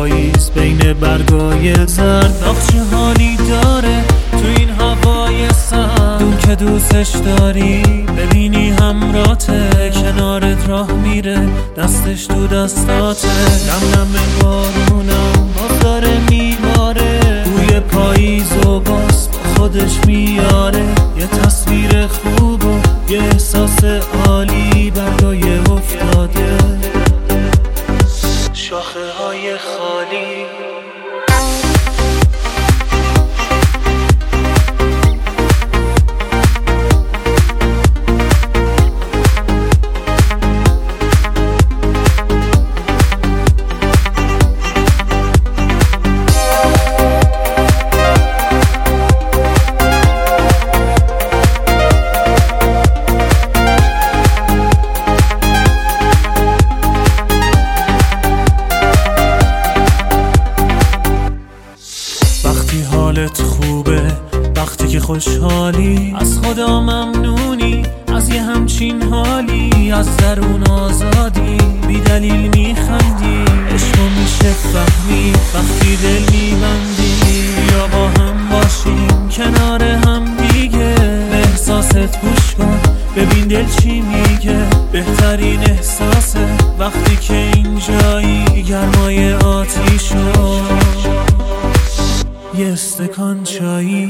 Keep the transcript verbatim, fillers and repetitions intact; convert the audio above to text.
پاییز بین برگای زرد آخ چه حالی داره تو این هوای سرد. اون که دوستش داری ببینی همراته، کنارت راه میره دستش تو دستاته. نم نم بارونم باز داره میباره، بوی پاییز و باز با خودش میاره. یه تصویر خوب و یه احساس عالی برگای افتاده شاخه های خالی. وقتی حالت خوبه، وقتی که خوشحالی، از خدا ممنونی از یه همچین حالی. از درون آزادی بی دلیل میخندی، عشقو میشه فهمی وقتی دل میبندی. یا با هم باشیم کنار هم دیگه، به احساست گوش کن ببین دل چی میگه. بهترین احساسه وقتی که اینجایی، گرمای آتیشو یه استکان چایی.